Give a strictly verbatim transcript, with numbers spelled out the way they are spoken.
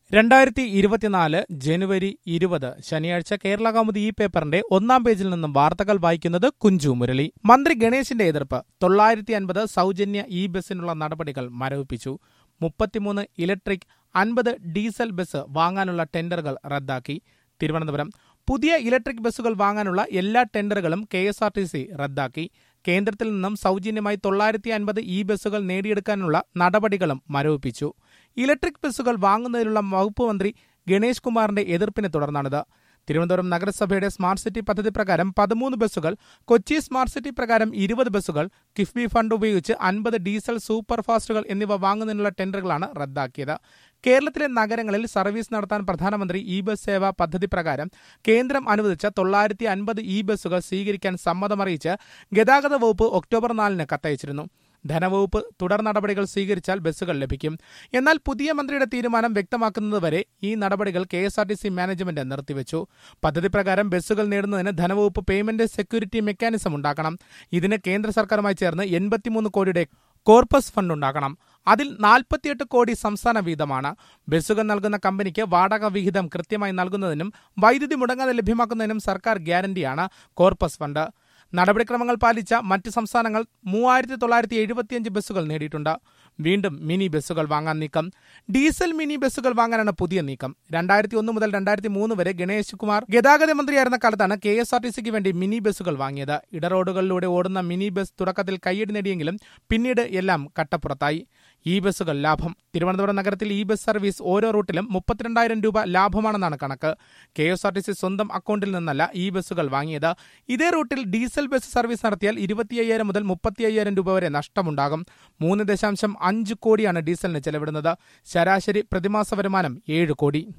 രണ്ടായിരത്തി ഇരുപത്തിനാല് ജനുവരി ഇരുപത് ശനിയാഴ്ച കേരള കൗമുദി ഈ പേപ്പറിന്റെ ഒന്നാം പേജിൽ നിന്നും വാർത്തകൾ വായിക്കുന്നത് കുഞ്ചു മുരളി. മന്ത്രി ഗണേശിന്റെ എതിർപ്പ്. തൊള്ളായിരത്തി അൻപത് സൗജന്യ ഇ ബസിനുള്ള നടപടികൾ മരവിപ്പിച്ചു. മുപ്പത്തിമൂന്ന് ഇലക്ട്രിക് അൻപത് ഡീസൽ ബസ് വാങ്ങാനുള്ള ടെൻഡറുകൾ റദ്ദാക്കി. തിരുവനന്തപുരം. പുതിയ ഇലക്ട്രിക് ബസ്സുകൾ വാങ്ങാനുള്ള എല്ലാ ടെൻഡറുകളും K S R T C റദ്ദാക്കി. കേന്ദ്രത്തിൽ നിന്നും സൗജന്യമായി തൊള്ളായിരത്തി അൻപത് ഇ ബസ്സുകൾ നേടിയെടുക്കാനുള്ള നടപടികളും മരവിപ്പിച്ചു. ഇലക്ട്രിക് ബസ്സുകൾ വാങ്ങുന്നതിലുള്ള വകുപ്പ് മന്ത്രി ഗണേഷ് കുമാറിന്റെ എതിർപ്പിനെ തുടർന്നാണിത്. തിരുവനന്തപുരം നഗരസഭയുടെ സ്മാർട്ട് സിറ്റി പദ്ധതി പ്രകാരം പതിമൂന്ന് ബസ്സുകൾ, കൊച്ചി സ്മാർട്ട് സിറ്റി പ്രകാരം ഇരുപത് ബസ്സുകൾ, കിഫ്ബി ഫണ്ട് ഉപയോഗിച്ച് അൻപത് ഡീസൽ സൂപ്പർ ഫാസ്റ്റുകൾ എന്നിവ വാങ്ങുന്നതിനുള്ള ടെൻഡറുകളാണ് റദ്ദാക്കിയത്. കേരളത്തിലെ നഗരങ്ങളിൽ സർവീസ് നടത്താൻ പ്രധാനമന്ത്രി ഇ ബസ് സേവ പദ്ധതി പ്രകാരം കേന്ദ്രം അനുവദിച്ച തൊള്ളായിരത്തി അൻപത് ഇ ബസ്സുകൾ സ്വീകരിക്കാൻ സമ്മതമറിയിച്ച് ഗതാഗത വകുപ്പ് ഒക്ടോബർ നാലിന് കത്തയച്ചിരുന്നു. ധനവകുപ്പ് തുടർ നടപടികൾ സ്വീകരിച്ചാൽ ബസ്സുകൾ ലഭിക്കും. എന്നാൽ പുതിയ മന്ത്രിയുടെ തീരുമാനം വ്യക്തമാക്കുന്നതുവരെ ഈ നടപടികൾ K S R T C management നിർത്തിവെച്ചു. പദ്ധതി പ്രകാരം ബസ്സുകൾ നേടുന്നതിന് ധനവകുപ്പ് പേയ്മെന്റ് സെക്യൂരിറ്റി മെക്കാനിസം ഉണ്ടാക്കണം. ഇതിന് കേന്ദ്ര സർക്കാരുമായി ചേർന്ന് എൺപത്തിമൂന്ന് കോടിയുടെ കോർപ്പസ് ഫണ്ട് ഉണ്ടാക്കണം. അതിൽ നാൽപ്പത്തിയെട്ട് കോടി സംസ്ഥാന വീതമാണ്. ബസ്സുകൾ നൽകുന്ന കമ്പനിക്ക് വാടക വിഹിതം കൃത്യമായി നൽകുന്നതിനും വൈദ്യുതി മുടങ്ങാതെ ലഭ്യമാക്കുന്നതിനും സർക്കാർ ഗ്യാരണ്ടിയാണ് കോർപ്പസ് ഫണ്ട്. നടപടിക്രമങ്ങൾ പാലിച്ച മറ്റ് സംസ്ഥാനങ്ങൾ മൂവായിരത്തി തൊള്ളായിരത്തി എഴുപത്തിയഞ്ച് ബസ്സുകൾ നേടിയിട്ടുണ്ട്. വീണ്ടും മിനി ബസ്സുകൾ വാങ്ങാൻ നീക്കം. ഡീസൽ മിനി ബസ്സുകൾ വാങ്ങാനാണ് പുതിയ നീക്കം. രണ്ടായിരത്തി ഒന്ന് മുതൽ രണ്ടായിരത്തി മൂന്ന് വരെ ഗണേഷ് കുമാർ ഗതാഗത മന്ത്രിയായിരുന്ന കാലത്താണ് കെ എസ് ആർ ടി സിക്ക് വേണ്ടി മിനി ബസ്സുകൾ വാങ്ങിയത്. ഇടറോഡുകളിലൂടെ ഓടുന്ന മിനി ബസ് തുടക്കത്തിൽ കയ്യടി നേടിയെങ്കിലും പിന്നീട് എല്ലാം കട്ടപ്പുറത്തായി. ഇ ബസ്സുകൾ ലാഭം. തിരുവനന്തപുരം നഗരത്തിൽ ഇ ബസ് സർവീസ് ഓരോ റൂട്ടിലും മുപ്പത്തിരണ്ടായിരം രൂപ ലാഭമാണെന്നാണ് കണക്ക്. K S R T C സ്വന്തം അക്കൗണ്ടിൽ നിന്നല്ല ഇ ബസ്സുകൾ വാങ്ങിയത്. ഇതേ റൂട്ടിൽ ഡീസൽ ബസ് സർവീസ് നടത്തിയാൽ ഇരുപത്തി അയ്യായിരം മുതൽ മുപ്പത്തി അയ്യായിരം രൂപ വരെ നഷ്ടമുണ്ടാകും. മൂന്ന് ദശാംശം അഞ്ച് കോടിയാണ് ഡീസലിന് ചെലവിടുന്നത്. ശരാശരി പ്രതിമാസ വരുമാനം ഏഴ് കോടി.